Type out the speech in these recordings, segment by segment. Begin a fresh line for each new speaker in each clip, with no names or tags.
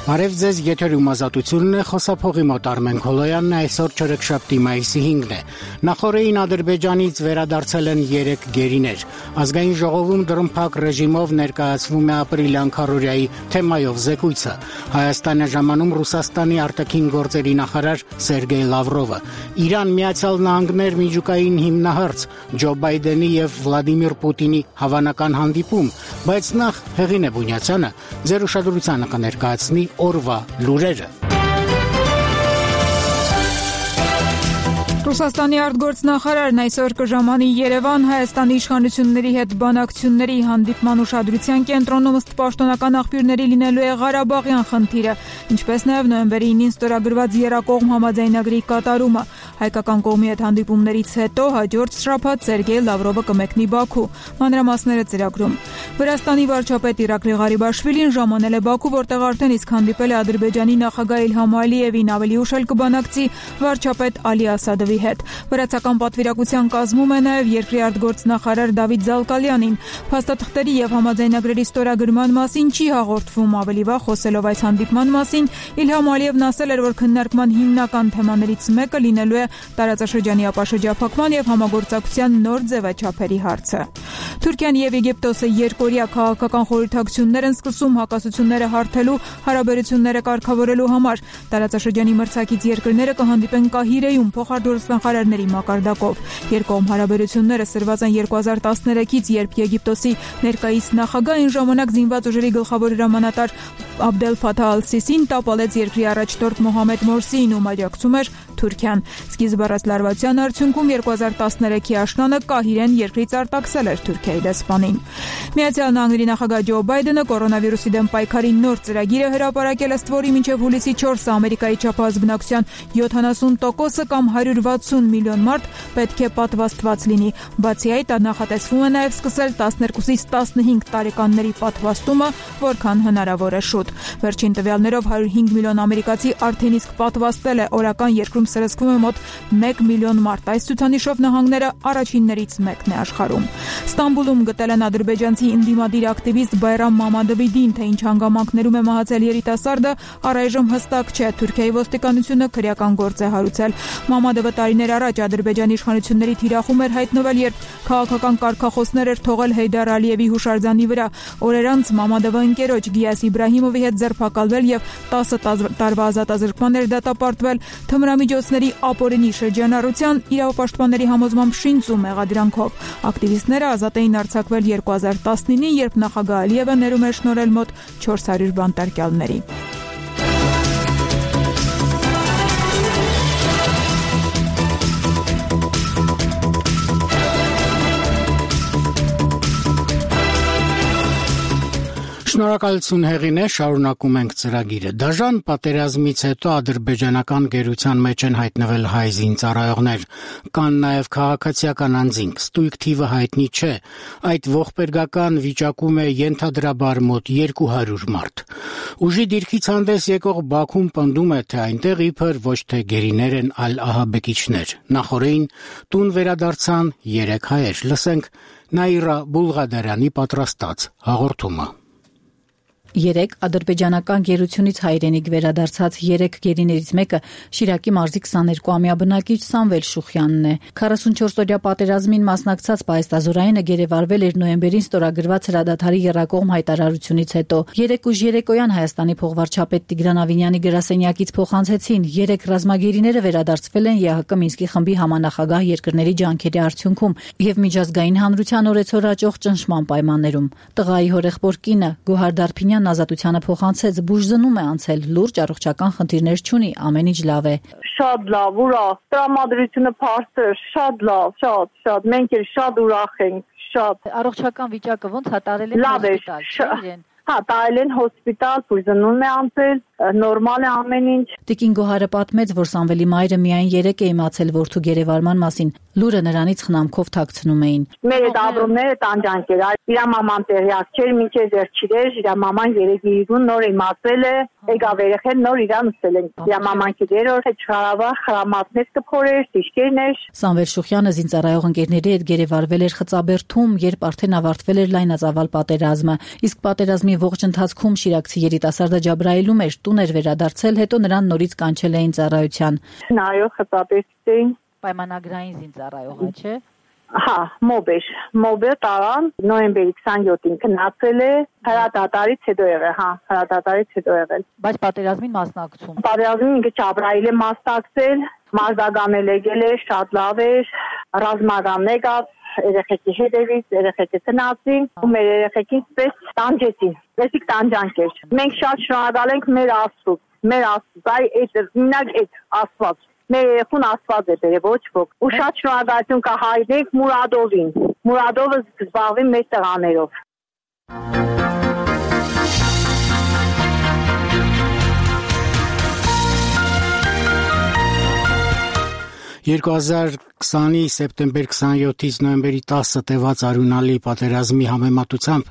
Արև ձեզ եթերում ազատությունն է, խոսափողի մոտ Արմեն Քոլոյանն է, այսօր չորեքշաբթի մայիսի 5-ն է։ Նախորդին Ադրբեջանից վերադարձել են 3 գերիներ։ Ազգային ժողովում դռնփակ ռեժիմով ներկայացվում է ապրիլյան քարոզիայի թեմայով զեկույցը։ Հայաստան է ժամանում Ռուսաստանի արտաքին գործերի նախարար Սերգեյ Լավրովը։ Իրան Միացյալ Նահանգներ միջուկային հիմնահարց Ջո Բայդենի եւ Վլադիմիր Պուտինի հավանական հանդիպում, բայց նախ Հեղինե Բունյացյանը ձեր ուշադրությանը կներկայացնի օրվա լուրերը։
Ռուսաստանի արտգործնախարարն այսօր կժամանի Երևան Հայաստանի իշխանությունների հետ բանակցությունների հանդիպման ուշադրության կենտրոնում ըստ պաշտոնական աղբյուրների լինելու է Ղարաբաղյան խնդիրը, ինչպես նաև նոյեմբերի 9-ին ստորագրված երկկողմ համաձայնագրի կատարումը։ Հայկական կողմի հետ հանդիպումներից հետո հաջորդ շաբաթ Սերգեյ Լավրովը կմեկնի Բաքու։ Մանրամասները ծրագրում։ Վրաստանի վարչապետ Իրակլի Ղարիբաշվիլին ժամանել է Բաքու, որտեղ արդեն իսկ հանդիպել է Ադրբեջանի նախագահ Իլհամ Ալիևին, ավելի ուշ էլ կբանակցի վարչապետ Ալի Ասադովի հետ։ Վրացական պատվիրակության կազմում է նաև երկրի արտգործնախարար Դավիթ Զալկալյանին։ Փաստաթղթերի եւ համաձայնագրերի ստորագրման մասին չի հաղորդվում։ Ավելի վաղ խոսելով այս հանդիպման մասին Իլհամ Ալիևն ասել էր, որ քննարկման հիմնական թեմաներից մեկը լինելու է տարածաշրջանի ապաշրջափակման եւ համագործակցության նոր ձևաչափերի հարցը։ Թուրքիան եւ Եգիպտոսը երկօրյա քաղաքական խորհրդակցություններ են սկսում հակասությունները հարթելու, հարաբերությունները կարգավորելու համար։ Տարածաշրջանի մրցակից երկրները կհանդիպեն Կահիրեում փոխարտգործնախարարների մակարդակով։ Երկկողմ հարաբերությունները սրված են 2013-ից, երբ Եգիպտոսի ներկայիս նախագահ այն ժամանակ զինված ուժերի գլխավոր հրամանատար Աբդել Ֆաթահ Ալ-Սիսին տապալեց երկրի առաջնորդ Մոհամեդ Մորսիին, ում աջակցում էր Թուրքիան։ Սկիզբ առած լարվածության արդյունքում 2013-ի աշնանը Կահիրեն երկրից արտաքսել էր Թուրքիայի դեսպանին։ Միացյալ Նահանգների նախագահ Ջո Բայդենը կորոնավիրուսի դեմ պայքարի նոր ծրագիրը հրապարակել, ըստ որի մինչև հուլիսի 4-ը Ամերիկայի չափահաս բնակչության 70%-ը կամ 160 միլիոն մարդ պետք է պատվաստված լինի։ Բացի այդ, նախատեսվում է նաև սկսել 12-ից 15 տարեկանների պատվաստումը, որքան հնարավոր է շուտ։ Վերջին տվյալներով 105 միլիոն ամերիկացի արդեն իսկ պատվաստել է, օրական երկրում սրսկվում է մոտ 1 միլիոն մարդ։ Այս ցուցանիշով նահանգները առաջիններից մեկն է աշխարհում։ Ստամբուլում գտել են ադրբեջանցի ընդդիմադիր ակտիվիստ Բայրամ Մամադովիդին, թե ինչ հանգամանքներում է մահացել երիտասարդը, առայժմ հստակ չէ։ Թուրքիայի ոստիկանությունը քրեական գործ է հարուցել։ Մամադովը տարիներ առաջ Ադրբեջանի իշխանությունների թիրախում էր հայտնվել, երբ քաղաքական կարգախոսներ էր թողել Հեյդար Ալիևի հուշարձանի վրա։ Օրեր անց Մամադովը ընկերոջ Գիաս Իբրահիմովի հետ ձերբակալվել եւ 10 տարվա ազատազրկման էր դատապարտվել թմրամիջոցների ապօրինի շրջանառության, իրավապաշտպանների համոզմամբ շինծ ու մեղադրանքով։ Ակտիվիստները ազատ էին արձակվել 2019-ին, երբ նախագահ Ալիևը ներում էր շնորհել մոտ 400 բանտարկյալների։
Շնորհակալություն Հեղինե, շարունակում ենք ծրագիրը։ Դաժան պատերազմից հետո ադրբեջանական գերության մեջ են հայտնվել հայ զինծառայողներ, կան նաև քաղաքացիական անձինք, ստույգ թիվը հայտնի չէ։ Այդ ողբերգական վիճակում է ենթադրաբար մոտ 200 մարդ։ Ուժի դիրքից հանդես եկող Բաքուն պնդում է, թե այնտեղ իբր ոչ թե գերիներ են, այլ ահաբեկիչներ։ Նախորդին տուն վերադարձան 3 հայեր։ Լսենք Նաիրա Բուլղադարյանի պատրաստած հաղորդումը։
3 ադրբեջանական գերությունից հայրենիք վերադարձած 3 գերիներից մեկը Շիրակի մարզի 22-ամյա բնակիչ Սամվել Շուխյանն է։ 44-օրյա պատերազմին մասնակցած պահեստազորայինը գերեվարվել էր նոյեմբերին ստորագրված հրադադարի եռակողմ հայտարարությունից հետո։ 3 ուժ երեկոյան Հայաստանի փոխվարչապետ Տիգրան Ավինյանի գրասենյակից փոխանցեցին 3 ռազմագերիները վերադարձվել են ԵՀԿ Մինսկի խմբի համանախագահ երկրների ջանքերի արդյունքում եւ միջազգային հանրության օրեցօր աճող ճնշման պայմաններում։ Տղայի հորեղբոր կինը Գոհար Դարփինյան ազատությանը փոխանցեց, բուժզնում է անցել, լուրջ առողջական խնդիրներ չունի, ամեն ինչ լավ է։
Շատ լավ, ուրախ, տրամադրությունը բարձր, շատ լավ, շատ, մենք էլ շատ ուրախ ենք, շատ։
Առողջական վիճակը ոնց է, տարել են հոսպիտալ, չէ՞։
Հա, տարել են հոսպիտալ, բուժզնում է անցել, նորմալ է ամեն ինչ։
Տիկին Գոհարը պատմեց, որ Սամվելի մայրը միայն 3 է իմացել որդու գերեվարման մասին։ Լուրը նրանից խնամքով թաքցնում էին։
Մեր այդ ապրումները տանջանք էր, իր մաման տեղյակ չէր, մինչև վերջիրեր, իր մաման երեգիրուն նոր իմացել է, եկավ երեխեն նոր իրան ուսել են։ Իր մաման կերոր չխարավա խրամատներ կփորեր, տիշկերներ։
Սամվել Շուխյանը զինծառայող ընկերների հետ գերեվարվել էր Խծաբերդում, երբ արդեն ավարտվել էր լայնածավալ պատերազմը։ Իսկ պատերազմի ողջ ընթացքում շիրակցի երիտասարդը Ջաբրայելում էր, տուն էր վերադարձել, հետո նրան նորից կանչել էին ծառայության։
Նայո Խծաբերդին
Պայմանագրային զինծառայողա, չէ։
Հա, մոբեր տարան նոյեմբերի 27-ին գնացել է, հրադադարից հետո եղել։
Բայց պատերազմին մասնակցում։
Պատերազմին ինքը Ջաբրայել է մասնակցել, մարզագանել եկել է, շատ լավ էր, ռազմական եկավ, երեխեքի հետևից, երեխեքը գնացին, ու մեր երեխեքին պես տանջեցին, այսիկ տանջանք էր։ Մենք շատ շնորհակալ ենք մեր Աստծուց, այդ Աստված մեր երեխուն Աստված է բերել, ոչ ոք։ Ու շատ շնորհակալություն կհայտնենք Մուրադովին։ Մուրադովը զբաղվի մեր տղաներով։
2020-ի սեպտեմբեր 27-ից նոյեմբերի 10-ը տևած արյունալի պատերազմի համեմատությամբ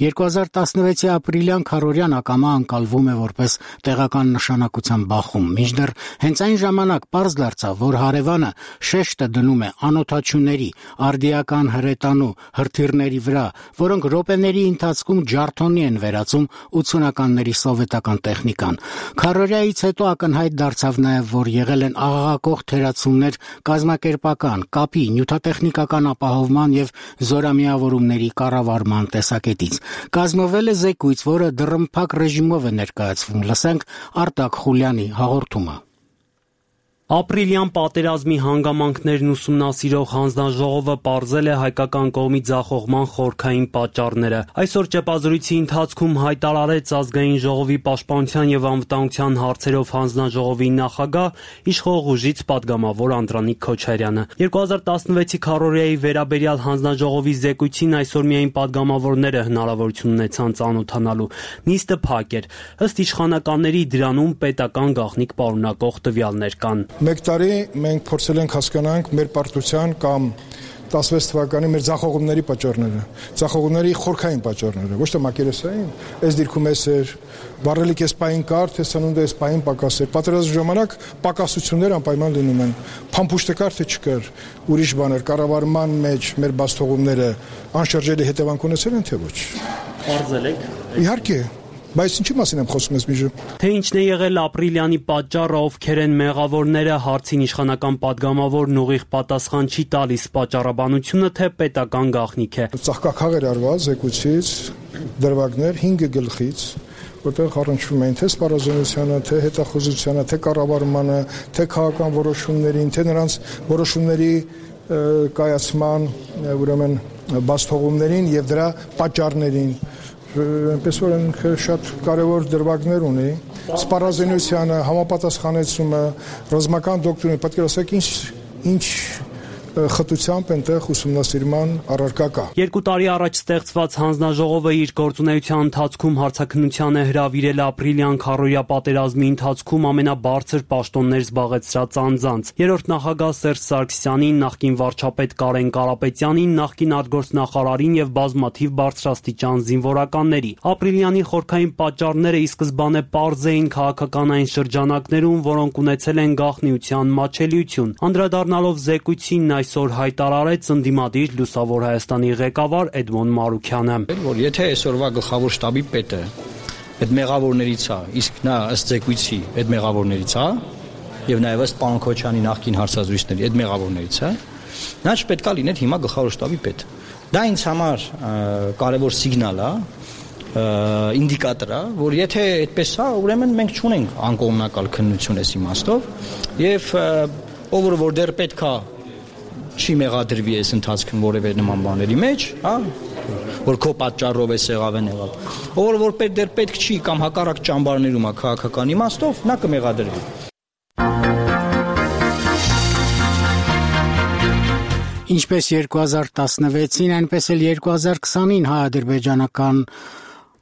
2016-ի ապրիլյան քարորյան ակամա անցալվում է որպես տեղական նշանակության բախում։ Մինչդեռ հենց այն ժամանակ պարզ դարձավ, որ հարևանը շեշտը դնում է անօթաչուների, արդիական հրետանու, հրթիռների վրա, որոնք րոպեների ընթացքում ջարդոնի են վերածում 80-ականների սովետական տեխնիկան։ Քարորյայից հետո ակնհայտ դարձավ նաև, որ եղել են աղաղակող թերացումներ կազմակերպական, կապի, նյութատեխնիկական ապահովման եւ զորամիավորումների կառավարման տեսակետից։ Կազմվել է զեկույց, որը դռնփակ ռեժիմով է ներկայացվում։ Լսենք Արտակ Խուլյանի հաղորդումը։
Ապրիլյան պատերազմի հանգամանքներն ուսումնասիրող հանձնաժողովը պարզել է հայկական կողմի ձախողման խորքային պատճառները։ Այսօր ճեպազրույցի ընթացքում հայտարարեց Ազգային ժողովի պաշտպանության եւ անվտանգության հարցերով հանձնաժողովի նախագահ, իշխող ուժից պատգամավոր Անդրանիկ Քոչարյանը։ 2016-ի քարորիայի վերաբերյալ հանձնաժողովի զեկույցին այսօր միայն պատգամավորները հնարավորություն ունեցան ծանոթանալու։ Նիստը փակ էր։ Ըստ իշխանականների դրանում պետական գաղտնիք պարունակող տվյալներ կան։
Մեկ տարի մենք փորձել ենք հասկանանք մեր պարտության կամ 16 թվականի մեր ձախողումների պատճառները, ձախողումների խորքային պատճառները, ոչ թե մակերեսային, այս դիրքում էր վառելիք էսպային կար, թե սնունդը էսպային պակաս էր։ Պատերազմի ժամանակ պակասություններ անպայման լինում են։ Փամփուշտը կար թե չկար, ուրիշ բաներ, կառավարման մեջ մեր բացթողումները անշրջելի հետևանք ունեցել են թե ոչ։
Պարզել եք։
Իհարկե, բայց ինչի մասին եմ խոսում ես միջում։
Թե ինչն է եղել ապրիլյանի պատճառը, ովքեր են մեղավորները, հարցին իշխանական պատգամավորն ուղիղ պատասխան չի տալիս, պատճառաբանությունը թե պետական գաղտնիք է։
Ծաղկաքաղ էր արված զեկույցից դրվագներ 5 գլխից, որտեղ առնչվում էին թե սպառազինությանը, թե հետախուզությանը, թե կառավարմանը, թե քաղաքական որոշումներին, թե նրանց որոշումների կայացման, ուրեմն բացթողումներին եւ դրա պատճառներին։ Այնպես որ շատ կարևոր դրվագներ ունի, սպառազինությանը, համապատասխանեցումը, ռազմական դոկտրինը, պետք է ասեք ինչ խտությամբ այնտեղ ուսումնասիրման առարկա կա։
2 տարի առաջ ստեղծված հանձնաժողովը իր գործունեության ընթացքում հարցաքննության է հրավիրել ապրիլյան քարորյա պատերազմի ընթացքում ամենաբարձր պաշտոններ զբաղեցրած անձանց։ Երրորդ նախագահ Սերժ Սարգսյանին, նախկին վարչապետ Կարեն Կարապետյանին, նախկին արտգործնախարարին եւ բազմաթիվ բարձրաստիճան զինվորականների։ Ապրիլյանի խորքային պատճառները ի սկզբանե պարզ էին քաղաքական այն շրջանակներում, որոնք ունեցել են գաղտնիության մաչելիություն։ Անդրադառնալով զեկույցին այսօր հայտարարեց ընդդիմադիր Լուսավոր Հայաստանի ղեկավար Էդմոն Մարուքյանը,
որ եթե այսօրվա գլխավոր շտաբի պետը այդ մեղավորներից է, իսկ նա ըստ զեկույցի այդ մեղավորներից է, եւ նաեւ ըստ պարոն Քոչյանի նախկին հարցազրույցների այդ մեղավորներից է, նա չպետք է լիներ հիմա գլխավոր շտաբի պետ։ Դա ինձ համար կարևոր սիգնալ է, ինդիկատոր է, որ եթե այդպես է, ուրեմն մենք չունենք անկողմնակալ քննություն այս իմաստով, եւ ով որ դեռ պետք է չի մեղադրվի այս ընթացքում որևէ նման բաների մեջ, հա, որ քո պատճառով է եղավ են եղավ։ Ով որ դեռ պետք չի կամ հակառակ ճամբարներում է քաղաքական իմաստով, նա կմեղադրվի։
Ինչպես 2016-ին, այնպես էլ 2020-ին հայ-ադրբեջանական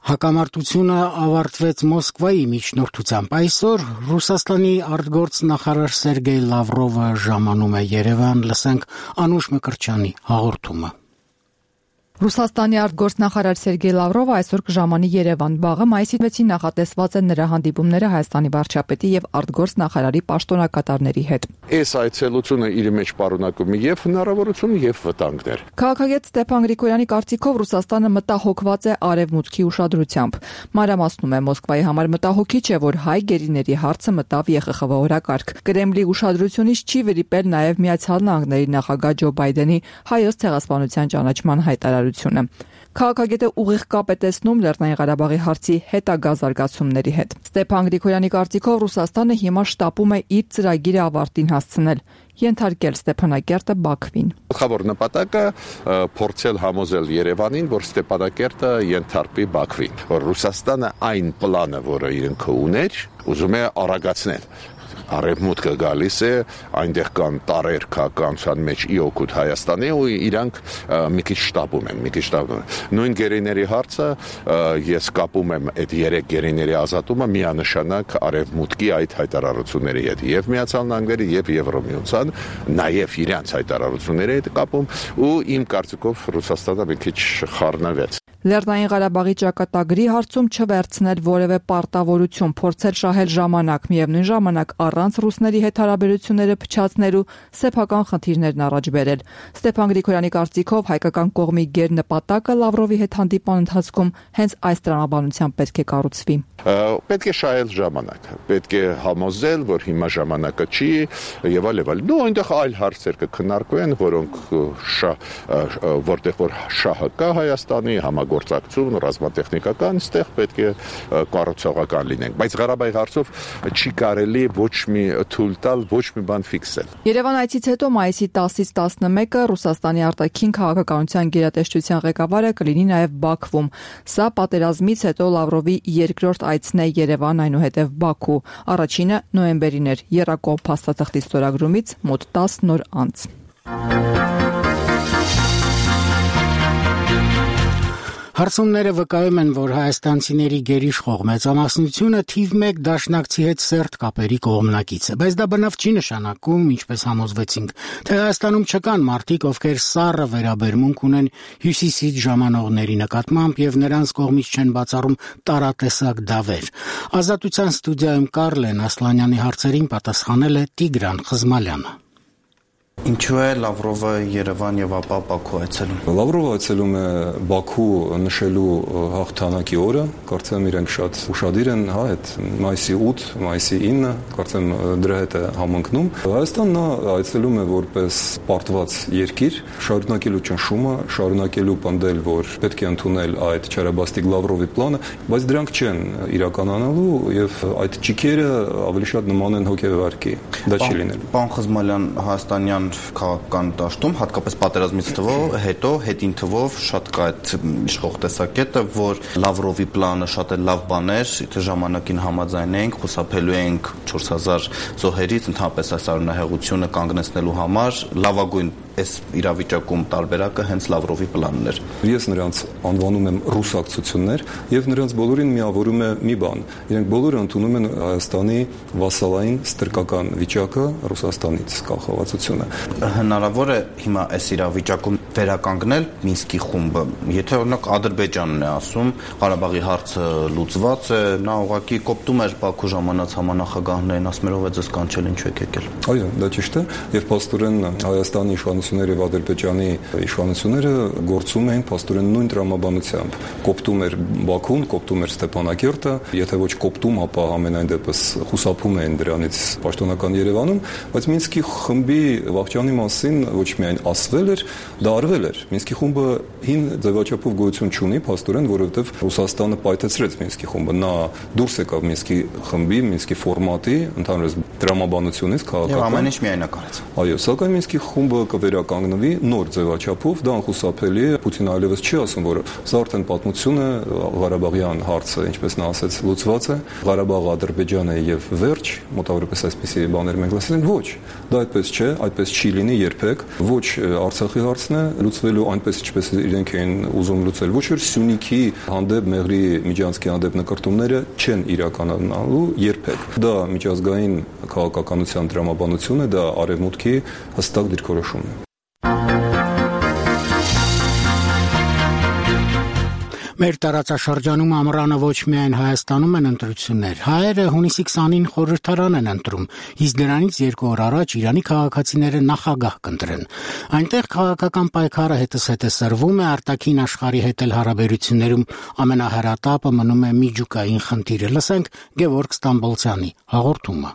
Հակամարտությունը ավարտվեց Մոսկվայի միջնորդությամբ։ Այսօր Ռուսաստանի արտգործնախարար Սերգեյ Լավրովը ժամանում է Երևան, լսենք Անուշ Մկրտչյանի հաղորդումը։
Ռուսաստանի արտգործնախարար Սերգեյ Լավրովը այսօր կժամանի Երևան։ Վաղը մայիսի 6-ին նախատեսված են նրա հանդիպումները Հայաստանի վարչապետի եւ արտգործնախարարի պաշտոնակատարների հետ։
Այս այցելությունը իր մեջ պարունակում է եւ հնարավորություն եւ վտանգներ։
Քաղաքագետ Ստեփան Գրիգորյանի կարծիքով Ռուսաստանը մտահոգված է արևմուտքի ուշադրությամբ։ Մանրամասնում է Մոսկվայի համար մտահոգիչ է, որ հայ գերիների հարցը մտավ ԵԽԽՎ օրակարգ։ Կրեմլի ուշադրությունից չի վրիպել նաեւ Միացյալ Նահանգների նախագահ Ջո Բայդենի հայոց ցեղասպանության ճանաչման հայտարարությունը։ Քաղաքագետը ուղիղ կապ է տեսնում Լեռնային Ղարաբաղի հարցի հետագա զարգացումների հետ։ Ստեփան Գրիգորյանի կարծիքով Ռուսաստանը հիմա շտապում է իր ծրագիրը ավարտին հասցնել, ենթարկել Ստեփանակերտը Բաքվին։
Գլխավոր նպատակը փորձել համոզել Երևանին, որ Ստեփանակերտը ենթարկվի Բաքվին, որ Ռուսաստանը այն պլանը, որը իրենքը ուներ, ուզում է արագացնել։ Արևմուտքը գալիս է, այնտեղ կան տարեր քաղաքականության մեջ իօգուտ Հայաստանի ու իրանք մի քիչ շտապում են։ Նույն գերիների հարցը ես կապում եմ այդ 3 գերիների ազատումը միանշանակ արևմուտքի այդ հայտարարությունների հետ եւ Միացյալ Նահանգների եւ Եվրոմիության, նաեւ իրանց հայտարարությունների հետ կապում ու իմ կարծիքով Ռուսաստանը մի քիչ խառնվեց։
Լեռնային Ղարաբաղի ճակատագրի հարցում չվերցնել որևէ պարտավորություն, փորձել շահել ժամանակ, միևնույն ժամանակ առանց ռուսների հետ հարաբերությունները փչացնելու սեփական խնդիրներն առաջ բերել։ Ստեփան Գրիգորյանի կարծիքով հայկական կողմի գերնպատակը Լավրովի հետ հանդիպան ընթացքում հենց այս տրամաբանությամբ պետք է կառուցվի։
Պետք է շահել ժամանակ, պետք է համոզել, որ հիմա ժամանակը չի եւ այլ։ Դու այնտեղ այլ հարցեր կքննարկվեն, որոնք որտեղ որ շահը կա Հայաստանի գործակցություն, ռազմատեխնիկական, ստեղ պետք է կառուցողական լինենք, բայց Ղարաբաղի հարցով չի կարելի ոչ մի թույլ տալ, ոչ մի բան ֆիքսել։
Երևան այցից հետո մայիսի 10-ից 11-ը Ռուսաստանի արտաքին քաղաքականության գերատեսչության ղեկավարը կլինի նաև Բաքվում։ Սա պատերազմից հետո Լավրովի երկրորդ այցն է Երևան, այնուհետև Բաքու։ Առաջինը նոյեմբերին էր, եռակողմ փաստաթղթի ստորագրումից մոտ 10 նոր անց։
Հարցումները վկայում են, որ հայաստանցիների գերիշխող մեծամասնությունը թիվ 1 դաշնակցի հետ սերտ կապերի կողմնակից է, բայց դա բնավ չի նշանակում, ինչպես համոզվեցինք, թե Հայաստանում չկան մարդիկ, ովքեր սառը վերաբերմունք ունեն հյուսիսից ժամանողների նկատմամբ եւ նրանց կողմից չեն բացառում տարատեսակ դավեր։ Ազատության ստուդիայում Կարլեն Ասլանյանի հարցերին պատասխանել է Տիգրան Խզմալյանը։
Ինչու է Լավրովը Երևան եւ ապա Բաքու այցելում։
Լավրովը այցելում է Բաքու նշելու հաղթանակի օրը, կարծեմ իրենք շատ ուշադիր են, հա, այդ մայիսի 8, մայիսի 9, կարծեմ դրա հետ է համընկնում։ Հայաստան նա այցելում է որպես պարտված երկիր, շարունակելու ճնշումը, շարունակելու պնդել, որ պետք է ընդունել այդ Չարաբաստիկ Լավրովի պլանը, բայց դրանք չեն իրականանալու եւ այդ ճիքերը ավելի շատ նման են հոգեվարքի։ Դա չի լինելու։
Պարոն Խզմալյան, հայաստանյան քաղաքական դաշտում, հատկապես պատերազմից հետո հետին թվով շատ կա այդ իշխող տեսակետը, որ Լավրովի պլանը շատ է լավ բաներ, եթե ժամանակին համաձայնենք, խուսափելու ենք 4000 զոհերից, ընդհանրապես այս արյունահեղությունը կանգնեցնելու համար լավագույն այս իրավիճակում տարբերակը հենց Լավրովի պլանն էր։
Ես նրանց անվանում եմ ռուսակցություններ եւ նրանց բոլորին միավորում է մի բան։ Իրենք բոլորը ընդունում են Հայաստանի վասալային ստրկական վիճակը Ռուսաստանից կախվածությունը։
Հնարավոր է հիմա այս իրավիճակում վերականգնել Մինսկի խումբը։ Եթե օրինակ Ադրբեջանն է ասում, Ղարաբաղի հարցը լուծված է, նա ուղղակի կոպտում էր Բաքու ժամանած համանախագահներին, ասում էր ով է ձեզ կանչել, ինչու եք եկել։
Այո, դա ճիշտ է, եւ փաստորեն Հայաստանի իշխանությունները եւ Ադրբեջանի իշխանությունները գործում էին փաստորեն նույն տրամաբանությամբ։ Կոպտում էր Բաքուն, կոպտում էր Ստեփանակերտը, եթե ոչ կոպտում, ապա ամենայն դեպս խուսափում էին դրանից պաշտոնական Երևանում, բայց Մինսկի խմբի վաղճանի մասին ոչ միայն ասվել էր, դա արվել էր։ Մինսկի խումբը հին ձևաչափով գոյություն չունի, փաստորեն, որովհետև Ռուսաստանը պայթեցրեց Մինսկի խումբը։ Նա դուրս եկավ Մինսկի խմբի, Մինսկի ֆորմատի, ընդհանրապես դրամաբանությունից քաղաքական։
Եվ ամեն ինչ միայնակ արեց։
Այո, սակայն Մինսկի խումբը կվեր վերականգնվի նոր ձևաչափով, դա անխուսափելի է։ Պուտինը այլևս չի ասում, որ սա արդեն պատմություն է, Ղարաբաղյան հարցը, ինչպես նա ասաց, լուծված է, Ղարաբաղը Ադրբեջանը եւ վերջ, մոտավորապես այսպիսի բաներ մենք լսել ենք, ոչ, դա այդպես չէ, այդպես չի լինի երբեք, ոչ Արցախի հարցն է լուծվելու այնպես, ինչպես իրենք էին ուզում լուծել, ոչ որ Սյունիքի հանդեպ Մեղրի Միջանցքի հանդեպ նկարտումները չեն իրականանալու երբեք։ Դա միջազգային քաղաքականության դրամաբանություն է, դա արևմուտքի հստակ դիրքորոշումն է։
Մեր տարածաշրջանում ամռանը ոչ միայն Հայաստանում են ընտրություններ, հայերը հունիսի 20-ին խորհրդարան են ընտրում, իսկ դրանից 2 օր առաջ Իրանի քաղաքացիները նախագահ կընտրեն։ Այնտեղ քաղաքական պայքարը հետզհետե սրվում է, արտաքին աշխարհի հետ էլ հարաբերություններում ամենահեռատապը մնում է միջուկային խնդիրը։ Լսենք Գևորգ Ստամբոլցյանի հաղորդումը։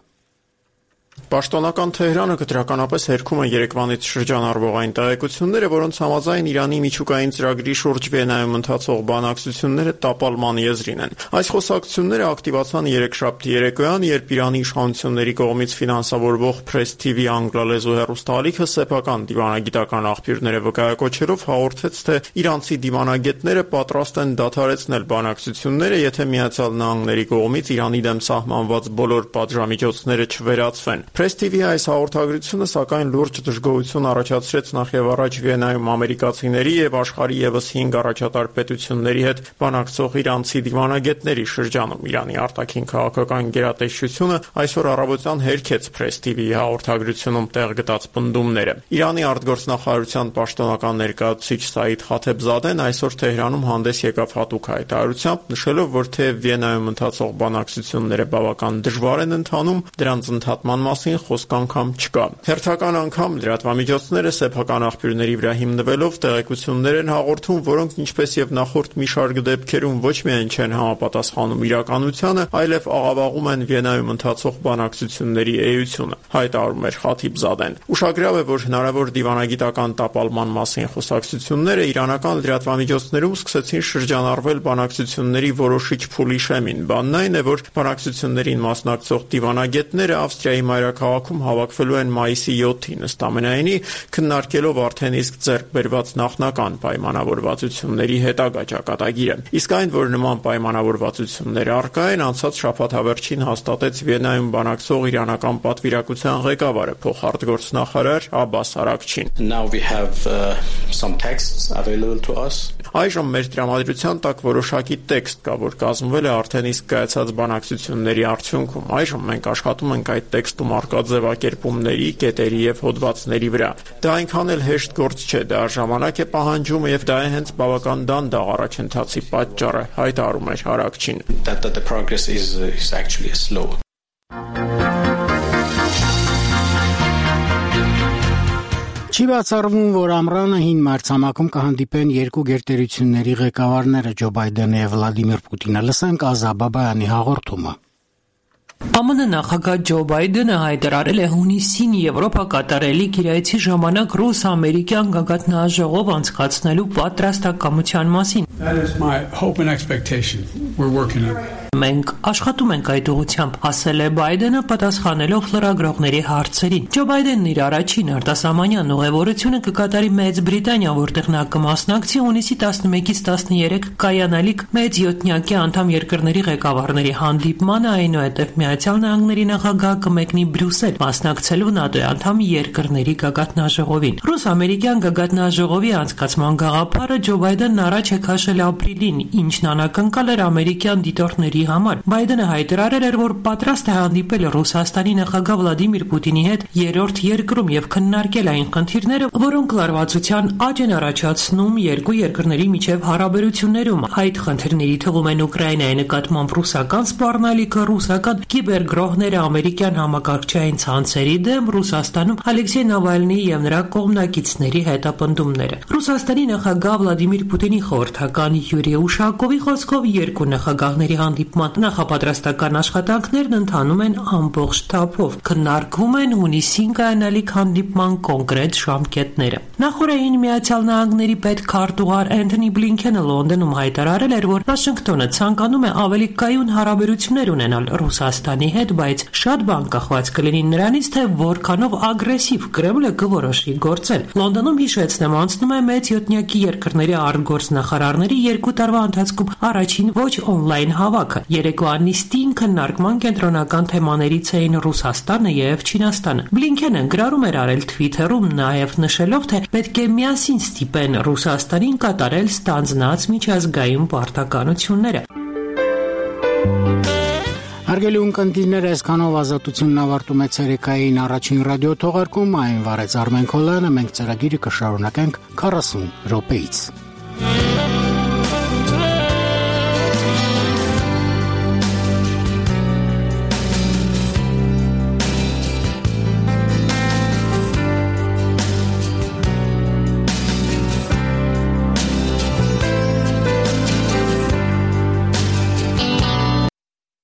Պաշտոնական Թեհրանը կտրականապես հերքում է երեկվանից շրջանառվող այն տեղեկությունները, որոնց համաձայն Իրանի միջուկային ծրագրի շուրջ Վիեննայում ընթացող բանակցությունները տապալման եզրին են։ Այս խոսակցությունները ակտիվացան երեքշաբթի երեկոյան, երբ Իրանի իշխանությունների կողմից ֆինանսավորվող Press TV անգլալեզու հեռուստաալիքը սեփական դիվանագիտական աղբյուրները վկայակոչելով հաղորդեց, թե իրանցի դիվանագետները պատրաստ են դադարեցնել բանակցությունները, եթե Միացյալ Նահանգների կողմից Իրանի դեմ սահմանված բոլոր պատժամիջոցները չվերացվեն։ Press TV-ի այս հաղորդագրությունը սակայն լուրջ դժգոհություն առաջացրեց նախ եւ առաջ Վիեննայում ամերիկացիների եւ աշխարհի եւս 5 առաջատար պետությունների հետ բանակցող իրանցի դիվանագետների շրջանում։ Իրանի արտաքին քաղաքական գերատեսչությունը այսօր առավոտյան հերքեց Press TV-ի հաղորդագրությունում տեղ գտած պնդումները։ Իրանի արտգործնախարարության պաշտոնական ներկայացուցիչ Սաիդ Խաթեբզադեն այսօր Թեհրանում հանդես եկավ հատուկ հայտարարությամբ, նշելով, որ թե Վիեննայում ընթացող բանակցությունները բավական դժվար են ընթանում, դրանց ընդհատման մասին խոսք անգամ չկա։ Հերթական անգամ լրատվամիջոցները սեփական աղբյուրների վրա հիմնվելով տեղեկություններ են հաղորդում, որոնք ինչպես եւ նախորդ մի շարք դեպքերում ոչ միայն չեն համապատասխանում իրականությանը, այլև աղավաղում են Վիեննայում ընթացող բանակցությունների էությունը, հայտարարում էր Խաթիբզադեն։ Ուշագրավ է, որ հնարավոր դիվանագիտական տապալման մասին խոսակցությունները իրանական լրատվամիջոցներում սկսեցին շրջանառվել բանակցությունների որոշիչ փուլի շեմին։ Բանն այն է, որ բանակցություններին մասնակցող դիվանագետները Ավստրիայի մայրաքաղաքում հավաքվելու են մայիսի 7-ին, ըստ ամենայնի քննարկելով արդեն իսկ ձեռք բերված նախնական պայմանավորվածությունների հետագա ճակատագիրը։ Իսկ այն, որ նման պայմանավորվածություններ առկա են, անցած շաբաթավերջին հաստատեց Վիեննայում բանակցող իրանական պատվիրակության ղեկավարը, փոխարտգործնախարար Աբբաս Արաքչին։ Այժմ մեր տրամադրության տակ որոշակի տեքստ կա, որ կազմվել է արդեն իսկ կայացած բանակցությունների արդյունքում։ Այժմ մենք աշխատում ենք այդ տեքստում առկա ձևակերպումների, կետերի եւ հոդվածների վրա։ Դա այնքան էլ հեշտ գործ չէ, դա ժամանակ է պահանջում եւ դա է հենց բավական դանդաղ առաջընթացի պատճառը, հայտարարում էր Արաքչին։
Չի բացառվում, որ ամռանը հին մայրցամաքում կհանդիպեն երկու գերտերությունների ղեկավարները Ջո Բայդենը եւ Վլադիմիր Պուտինը։ Լսենք Ազա Բաբայանի հաղորդումը։
ԱՄՆ նախագահ Ջո Բայդենը հայտարարել է հունիսին Եվրոպա կատարելի կիրայցի ժամանակ ռուս-ամերիկյան գագաթնաժողով անցկացնելու պատրաստակամության մասին։ Մենք աշխատում ենք այդ ուղղությամբ, ասել է Բայդենը պատասխանելով լրագրողների հարցերին։ Ջո Բայդենն իր առաջին արտասահմանյան ուղևորությունը կկատարի Մեծ Բրիտանիա, որտեղ նա կմասնակցի հունիսի 11-ից 13 կայանալիք մեծ յոթնյակի անդամ երկրների ղեկավարների հանդիպմանը, այնուհետև Միացյալ Նահանգների նախագահ կմեկնի Բրյուսել, մասնակցելու ՆԱՏՕ-ի անդամ երկրների գագաթնաժողովին։ Ռուս-ամերիկյան գագաթնաժողովի անցկացման գաղափարը Ջո Բայդենն առաջ է քաշել ապրիլին, ինչն անակնկալ էր ամերիկյան դիտորդների համար։ Բայդենը հայտարարել էր, որ պատրաստ է հանդիպել Ռուսաստանի նախագահ Վլադիմիր Պուտինի հետ երրորդ երկրում եւ քննարկել այն խնդիրները, որոնք լարվածության աճ են առաջացնում երկու երկրների միջև հարաբերություններում։ Այդ խնդիրների թվում են Ուկրաինայի նկատմամբ ռուսական սպառնալիքը, ռուսական կիբերգրոհները ամերիկյան համակարգչային ցանցերի դեմ, Ռուսաստանում Ալեքսեյ Նավալնիի եւ նրա կողմնակիցների հետապնդումները։ Ռուսաստանի նախագահ Վլադիմիր Պուտինի խորհրդական Յուրի Ուշակովի խոսքով երկու նախագահների հանդիպման նախապատրաստական աշխատանքներն ընթանում են ամբողջ թափով։ Քննարկվում են հունիսին կայանալիք հանդիպման կոնկրետ ժամկետները։ Նախորդին Միացյալ Նահանգների պետքարտուղար Էնթոնի Բլինքենը Լոնդոնում հայտարարել էր, որ Վաշինգտոնը ցանկանում է ավելի կայուն հարաբերություններ ունենալ Ռուսաստանի Ռուսաստանի հետ, բայց շատ բան կախված կլինի նրանից, թե որքանով ագրեսիվ Կրեմլը կորոշի գործել։ Լոնդոնում հիշեցնեմ, անցնում է մեծ յոթնյակի երկրների արտգործնախարարների 2 տարվա ընթացքում առաջին ոչ օնլայն հավաքը։ Երեկվա նիստին քննարկման կենտրոնական թեմաներից էին Ռուսաստանը եւ Չինաստանը։ Բլինքենը գրառում էր արել Twitter-ում, նաեւ նշելով, թե պետք է միասին ստիպեն Ռուսաստանին կատարել ստանձնած միջազգային պարտականությունները։
Հարգելի ունկնդիրներ, այսքանով ազատությունն ավարտում է ցերեկային առաջին ռադիո թողարկում, այն վարեց Արմեն Քոլյանը, մենք ծրագիրը կշարունակենք 40 րոպեից։